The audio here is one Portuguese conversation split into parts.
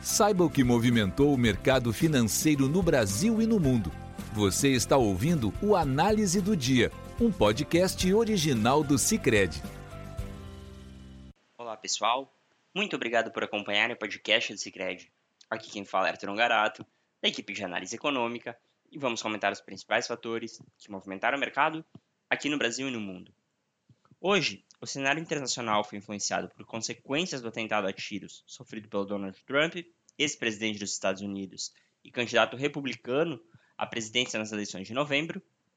Saiba o que movimentou o mercado financeiro no Brasil e no mundo. Você está ouvindo o Análise do Dia, um podcast original do Sicredi. Olá pessoal, muito obrigado por acompanhar o podcast do Sicredi. Aqui quem fala é Arthur Ongarato, da equipe de análise econômica, e vamos comentar os principais fatores que movimentaram o mercado aqui no Brasil e no mundo. Hoje, o cenário internacional foi influenciado por consequências do atentado a tiros sofrido pelo Donald Trump, ex-presidente dos Estados Unidos e candidato republicano à presidência nas eleições de novembro.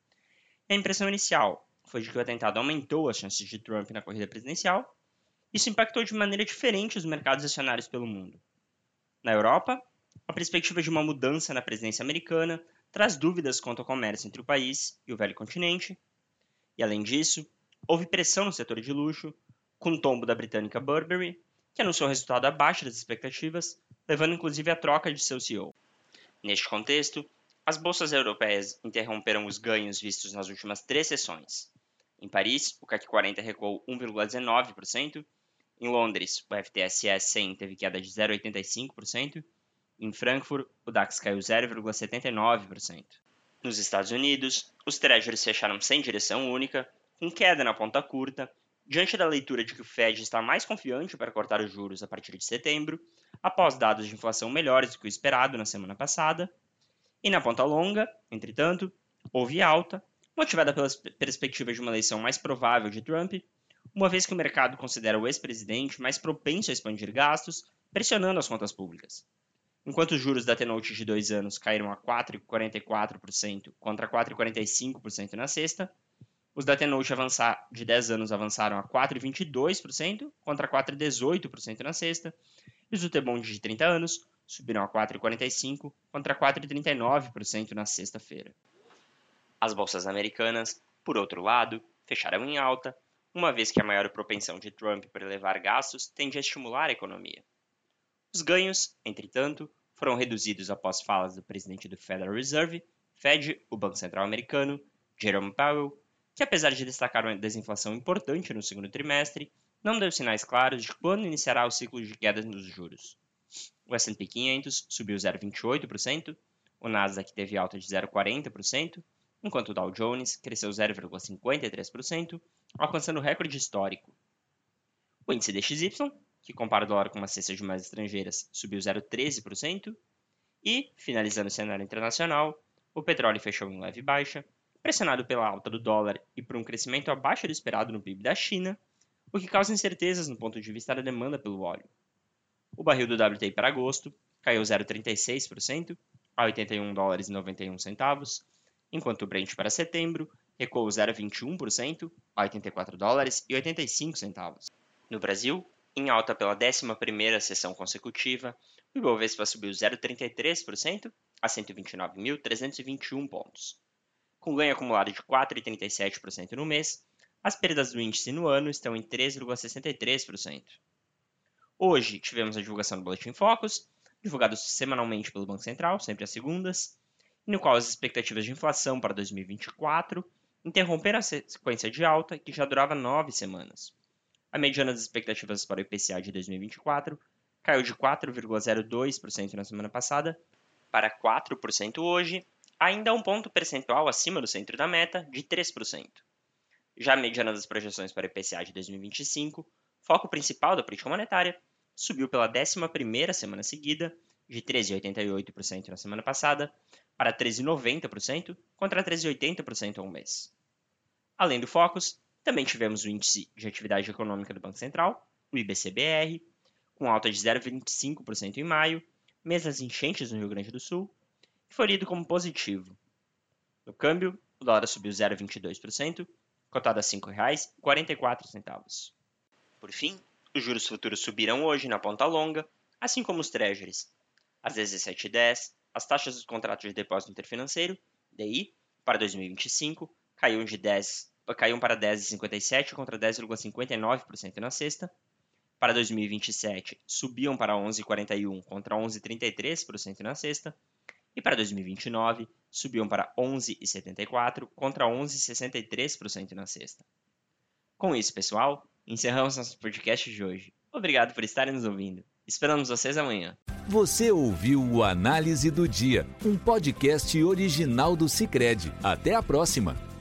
A impressão inicial foi de que o atentado aumentou as chances de Trump na corrida presidencial. Isso impactou de maneira diferente os mercados acionários pelo mundo. Na Europa, a perspectiva de uma mudança na presidência americana traz dúvidas quanto ao comércio entre o país e o velho continente. E além disso, houve pressão no setor de luxo, com o tombo da britânica Burberry, que anunciou resultado abaixo das expectativas, levando inclusive à troca de seu CEO. Neste contexto, as bolsas europeias interromperam os ganhos vistos nas últimas 3 sessões. Em Paris, o CAC 40 recuou 1,19%, em Londres, o FTSE 100 teve queda de 0,85%, em Frankfurt, o DAX caiu 0,79%. Nos Estados Unidos, os Treasuries fecharam sem direção única, com queda na ponta curta, diante da leitura de que o Fed está mais confiante para cortar os juros a partir de setembro, após dados de inflação melhores do que o esperado na semana passada. E na ponta longa, entretanto, houve alta, motivada pelas perspectivas de uma eleição mais provável de Trump, uma vez que o mercado considera o ex-presidente mais propenso a expandir gastos, pressionando as contas públicas. Enquanto os juros da T-Note de 2 anos caíram a 4,44% contra 4,45% na sexta, os da T-Note de 10 anos avançaram a 4,22% contra 4,18% na sexta, e os do T-Bond de 30 anos subiram a 4,45% contra 4,39% na sexta-feira. As bolsas americanas, por outro lado, fecharam em alta, uma vez que a maior propensão de Trump por elevar gastos tende a estimular a economia. Os ganhos, entretanto, foram reduzidos após falas do presidente do Federal Reserve, Fed, o Banco Central Americano, Jerome Powell, que apesar de destacar uma desinflação importante no segundo trimestre, não deu sinais claros de quando iniciará o ciclo de queda nos juros. O S&P 500 subiu 0,28%, o Nasdaq teve alta de 0,40%, enquanto o Dow Jones cresceu 0,53%, alcançando o recorde histórico. O índice DXY, que compara o dólar com uma cesta de moedas estrangeiras, subiu 0,13%, e, finalizando o cenário internacional, o petróleo fechou em leve baixa, pressionado pela alta do dólar e por um crescimento abaixo do esperado no PIB da China, o que causa incertezas no ponto de vista da demanda pelo óleo. O barril do WTI para agosto caiu 0,36% a $81,91, enquanto o Brent para setembro recuou 0,21% a $84,85. No Brasil, em alta pela 11ª sessão consecutiva, o Ibovespa subiu 0,33% a 129.321 pontos. Com ganho acumulado de 4,37% no mês, as perdas do índice no ano estão em 3,63%. Hoje tivemos a divulgação do Boletim Focus, divulgado semanalmente pelo Banco Central, sempre às segundas, no qual as expectativas de inflação para 2024 interromperam a sequência de alta que já durava 9 semanas. A mediana das expectativas para o IPCA de 2024 caiu de 4,02% na semana passada para 4% hoje, ainda um ponto percentual acima do centro da meta, de 3%. Já a mediana das projeções para o IPCA de 2025, foco principal da política monetária, subiu pela 11ª semana seguida, de 13,88% na semana passada, para 13,90% contra 13,80% há um mês. Além do Focus, também tivemos o Índice de Atividade Econômica do Banco Central, o IBC-BR, com alta de 0,25% em maio, mês das enchentes no Rio Grande do Sul, que foi lido como positivo. No câmbio, o dólar subiu 0,22%, cotado a R$ 5,44. Por fim, os juros futuros subiram hoje na ponta longa, assim como os Treasuries. Às 17h10, as taxas dos contratos de depósito interfinanceiro, DI, para 2025, caíram para 10,57% contra 10,59% na sexta. Para 2027, subiam para 11,41% contra 11,33% na sexta. E para 2029, subiam para 11,74% contra 11,63% na sexta. Com isso, pessoal, encerramos nosso podcast de hoje. Obrigado por estarem nos ouvindo. Esperamos vocês amanhã. Você ouviu o Análise do Dia, um podcast original do Sicredi. Até a próxima!